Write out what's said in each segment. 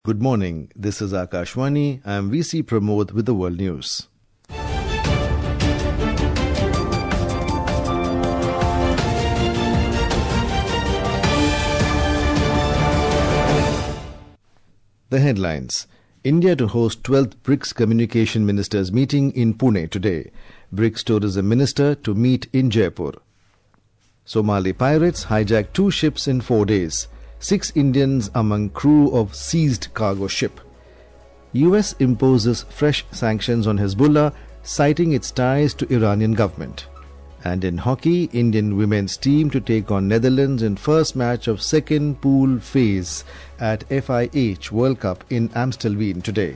Good morning. This is Akashwani. I am VC Pramod with the World News. The headlines. India to host 12th BRICS Communication Ministers meeting in Pune today. BRICS Tourism Minister to meet in Jaipur. Somali pirates hijacked 2 ships in 4 days. 6 Indians among crew of seized cargo ship. US imposes fresh sanctions on Hezbollah, citing its ties to Iranian government. And in hockey, Indian women's team to take on Netherlands in first match of second pool phase at FIH World Cup in Amstelveen today.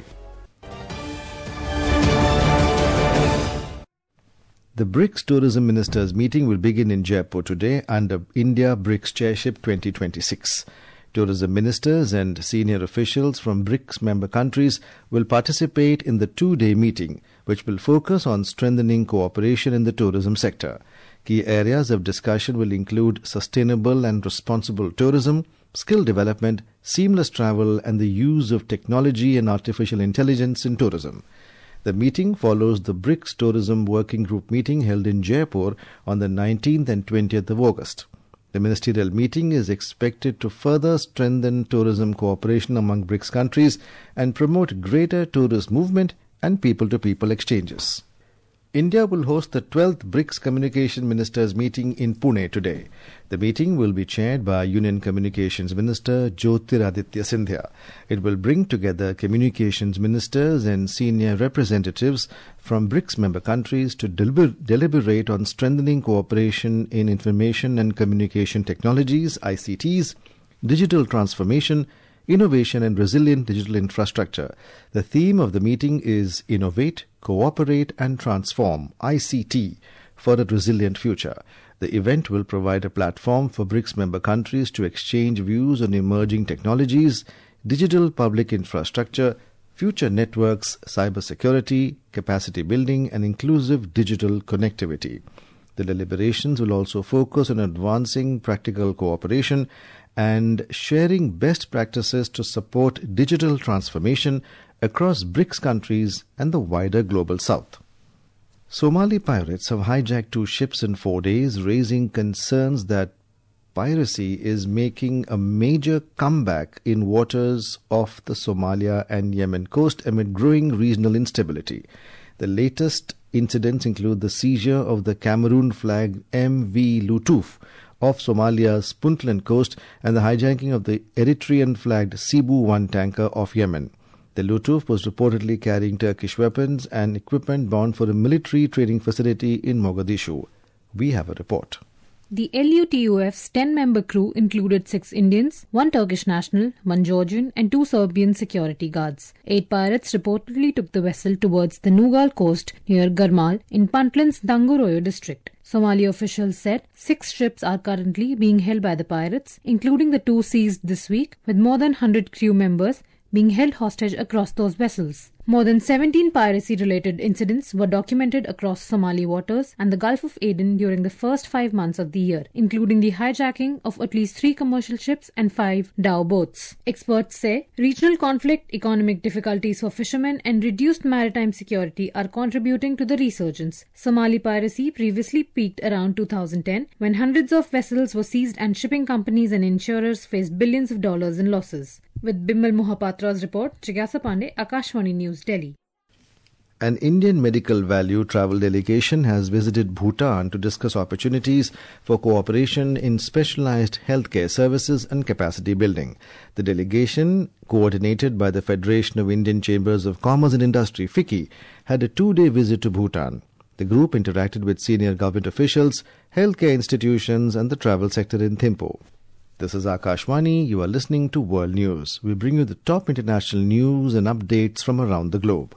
The BRICS Tourism Ministers meeting will begin in Jaipur today under India BRICS Chairship 2026. Tourism ministers and senior officials from BRICS member countries will participate in the 2-day meeting, which will focus on strengthening cooperation in the tourism sector. Key areas of discussion will include sustainable and responsible tourism, skill development, seamless travel, and the use of technology and artificial intelligence in tourism. The meeting follows the BRICS Tourism Working Group meeting held in Jaipur on the 19th and 20th of August. The ministerial meeting is expected to further strengthen tourism cooperation among BRICS countries and promote greater tourist movement and people-to-people exchanges. India will host the 12th BRICS Communication Ministers meeting in Pune today. The meeting will be chaired by Union Communications Minister Jyotiraditya Scindia. It will bring together communications ministers and senior representatives from BRICS member countries to deliberate on strengthening cooperation in information and communication technologies, ICTs, digital transformation, innovation and resilient digital infrastructure. The theme of the meeting is Innovate, Cooperate and Transform, ICT, for a resilient future. The event will provide a platform for BRICS member countries to exchange views on emerging technologies, digital public infrastructure, future networks, cybersecurity, capacity building and inclusive digital connectivity. The deliberations will also focus on advancing practical cooperation and sharing best practices to support digital transformation across BRICS countries and the wider global south. Somali pirates have hijacked 2 ships in 4 days, raising concerns that piracy is making a major comeback in waters off the Somalia and Yemen coast amid growing regional instability. The latest incidents include the seizure of the Cameroon-flagged MV Lutuf off Somalia's Puntland coast and the hijacking of the Eritrean-flagged Cebu-1 tanker off Yemen. The Lutuf was reportedly carrying Turkish weapons and equipment bound for a military training facility in Mogadishu. We have a report. The LUTUF's 10-member crew included 6 Indians, 1 Turkish national, 1 Georgian and 2 Serbian security guards. 8 pirates reportedly took the vessel towards the Nugal coast near Garmal in Puntland's Danguroyo district. Somali officials said 6 ships are currently being held by the pirates, including the 2 seized this week, with more than 100 crew members being held hostage across those vessels. More than 17 piracy-related incidents were documented across Somali waters and the Gulf of Aden during the first 5 months of the year, including the hijacking of at least 3 commercial ships and 5 dhow boats. Experts say regional conflict, economic difficulties for fishermen and reduced maritime security are contributing to the resurgence. Somali piracy previously peaked around 2010 when hundreds of vessels were seized and shipping companies and insurers faced billions of dollars in losses. With Bimal Mohapatra's report, Jigyasa Pandey, Akashwani News, Delhi. An Indian medical value travel delegation has visited Bhutan to discuss opportunities for cooperation in specialized healthcare services and capacity building. The delegation, coordinated by the Federation of Indian Chambers of Commerce and Industry, FICCI, had a 2-day visit to Bhutan. The group interacted with senior government officials, healthcare institutions and the travel sector in Thimphu. This is Akashwani. You are listening to World News. We bring you the top international news and updates from around the globe.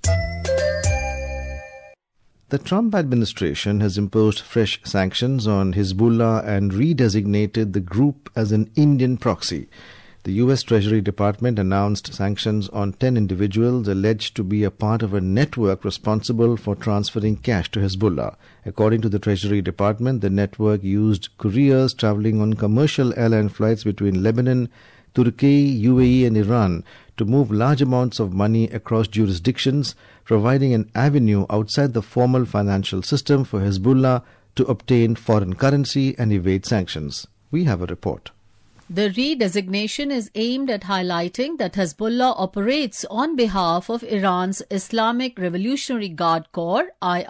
The Trump administration has imposed fresh sanctions on Hezbollah and redesignated the group as an Indian proxy. The U.S. Treasury Department announced sanctions on 10 individuals alleged to be a part of a network responsible for transferring cash to Hezbollah. According to the Treasury Department, the network used couriers traveling on commercial airline flights between Lebanon, Turkey, UAE and Iran to move large amounts of money across jurisdictions, providing an avenue outside the formal financial system for Hezbollah to obtain foreign currency and evade sanctions. We have a report. The redesignation is aimed at highlighting that Hezbollah operates on behalf of Iran's Islamic Revolutionary Guard Corps,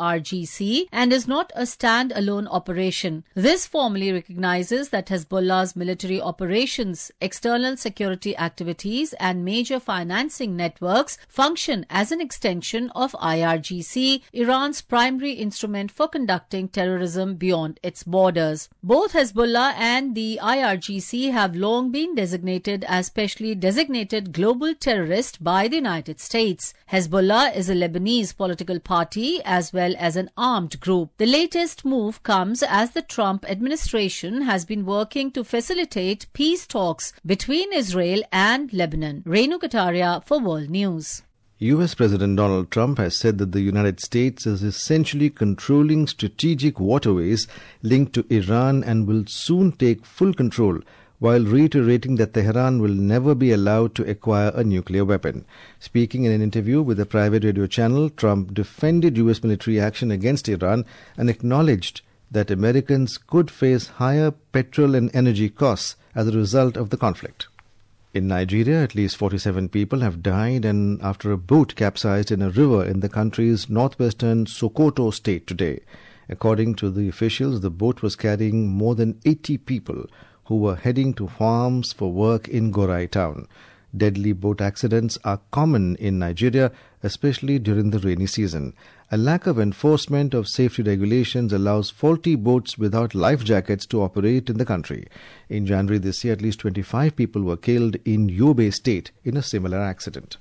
IRGC, and is not a stand-alone operation. This formally recognizes that Hezbollah's military operations, external security activities, and major financing networks function as an extension of IRGC, Iran's primary instrument for conducting terrorism beyond its borders. Both Hezbollah and the IRGC have long been designated as specially designated global terrorist by the United States. Hezbollah is a Lebanese political party as well as an armed group. The latest move comes as the Trump administration has been working to facilitate peace talks between Israel and Lebanon. Renu Kataria for World News. US President Donald Trump has said that the United States is essentially controlling strategic waterways linked to Iran and will soon take full control, while reiterating that Tehran will never be allowed to acquire a nuclear weapon. Speaking in an interview with a private radio channel, Trump defended U.S. military action against Iran and acknowledged that Americans could face higher petrol and energy costs as a result of the conflict. In Nigeria, at least 47 people have died after a boat capsized in a river in the country's northwestern Sokoto state today. According to the officials, the boat was carrying more than 80 people who were heading to farms for work in Gorai town. Deadly boat accidents are common in Nigeria, especially during the rainy season. A lack of enforcement of safety regulations allows faulty boats without life jackets to operate in the country. In January this year, at least 25 people were killed in Yobe state in a similar accident.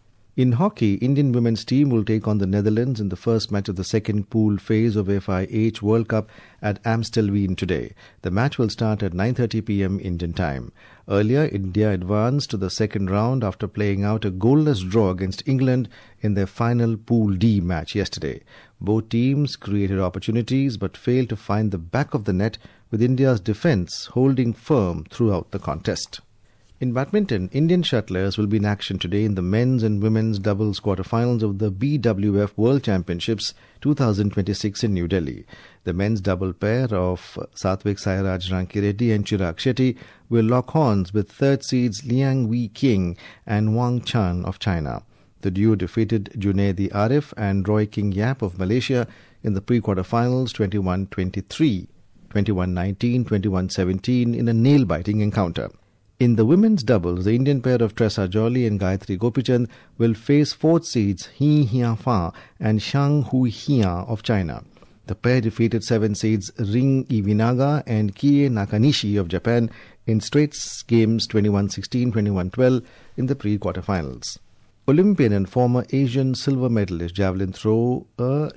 In hockey, Indian women's team will take on the Netherlands in the first match of the second pool phase of FIH World Cup at Amstelveen today. The match will start at 9:30 p.m. Indian time. Earlier, India advanced to the second round after playing out a goalless draw against England in their final Pool D match yesterday. Both teams created opportunities but failed to find the back of the net, with India's defence holding firm throughout the contest. In badminton, Indian shuttlers will be in action today in the men's and women's doubles quarterfinals of the BWF World Championships 2026 in New Delhi. The men's double pair of Satvik Sairaj Rankireddy and Chirag Shetty will lock horns with third seeds Liang Wei King and Wang Chan of China. The duo defeated Junaidi Arif and Roy King Yap of Malaysia in the pre-quarterfinals 21-23, 21-19, 21-17 in a nail-biting encounter. In the women's doubles, the Indian pair of Tressa Jolly and Gayatri Gopichand will face fourth seeds He Hianfa and Shang Hui Hia of China. The pair defeated seven seeds Ring Iwinaga and Kie Nakanishi of Japan in straight games 21-16, 21-12 in the pre-quarterfinals. Olympian and former Asian silver medalist javelin thrower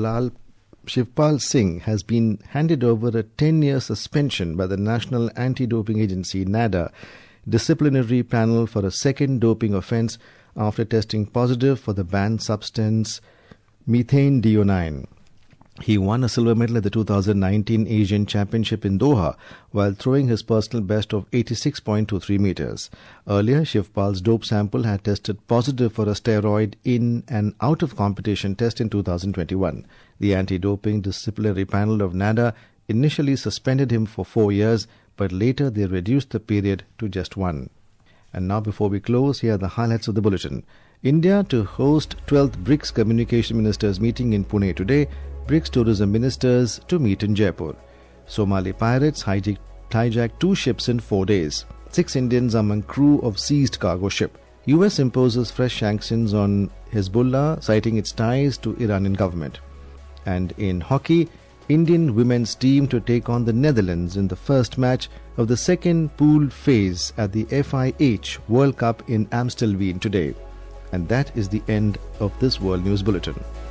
Shivpal Singh has been handed over a 10-year suspension by the National Anti-Doping Agency NADA disciplinary panel for a second doping offence after testing positive for the banned substance methaneDione. He won a silver medal at the 2019 Asian Championship in Doha while throwing his personal best of 86.23 meters. Earlier, Shivpal's dope sample had tested positive for a steroid in and out of competition test in 2021. The anti-doping disciplinary panel of NADA initially suspended him for 4 years, but later they reduced the period to just 1. And now, before we close, here are the highlights of the bulletin. India to host 12th BRICS Communication Ministers meeting in Pune today. BRICS tourism ministers to meet in Jaipur. Somali pirates hijacked 2 ships in 4 days. 6 Indians among crew of seized cargo ship. US imposes fresh sanctions on Hezbollah, citing its ties to Iranian government. And in hockey, Indian women's team to take on the Netherlands in the first match of the second pool phase at the FIH World Cup in Amstelveen today. And that is the end of this World News Bulletin.